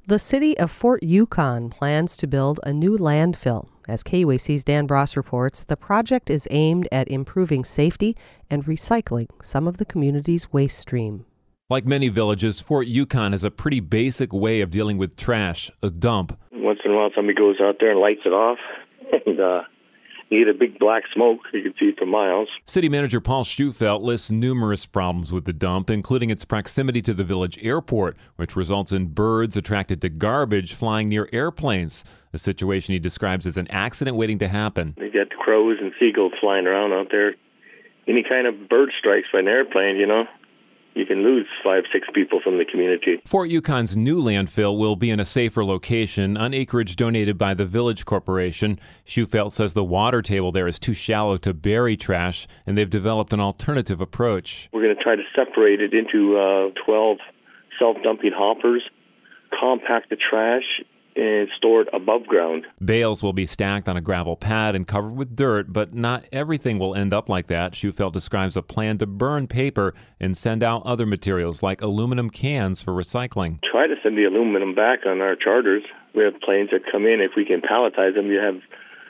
The city of Fort Yukon plans to build a new landfill. As KUAC's Dan Bross reports, the project is aimed at improving safety and recycling some of the community's waste stream. Like many villages, Fort Yukon has a pretty basic way of dealing with trash, a dump. Once in a while, somebody goes out there and lights it off, and you get a big black smoke you can see for miles. City Manager Paul Schufelt lists numerous problems with the dump, including its proximity to the village airport, which results in birds attracted to garbage flying near airplanes, a situation he describes as an accident waiting to happen. You got the crows and seagulls flying around out there. Any kind of bird strikes by an airplane, you can lose 5-6 people from the community. Fort Yukon's new landfill will be in a safer location on acreage donated by the Village Corporation. Schufelt says the water table there is too shallow to bury trash, and they've developed an alternative approach. We're going to try to separate it into 12 self-dumping hoppers, compact the trash, and store it above ground. Bales will be stacked on a gravel pad and covered with dirt, but not everything will end up like that. Schufelt describes a plan to burn paper and send out other materials like aluminum cans for recycling. Try to send the aluminum back on our charters. We have planes that come in. If we can palletize them, you have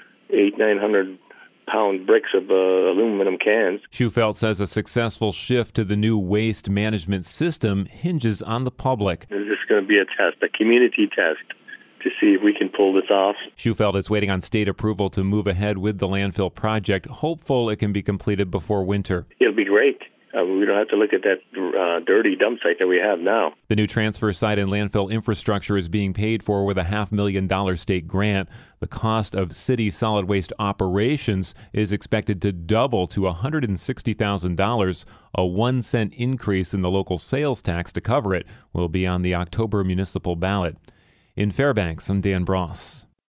800-900 pound bricks of aluminum cans. Schufelt says a successful shift to the new waste management system hinges on the public. This is going to be a test, a community test, to see if we can pull this off. Schufelt is waiting on state approval to move ahead with the landfill project, hopeful it can be completed before winter. It'll be great. We don't have to look at that dirty dump site that we have now. The new transfer site and landfill infrastructure is being paid for with a $500,000 state grant. The cost of city solid waste operations is expected to double to $160,000. A 1-cent increase in the local sales tax to cover it will be on the October municipal ballot. In Fairbanks, I'm Dan Bross.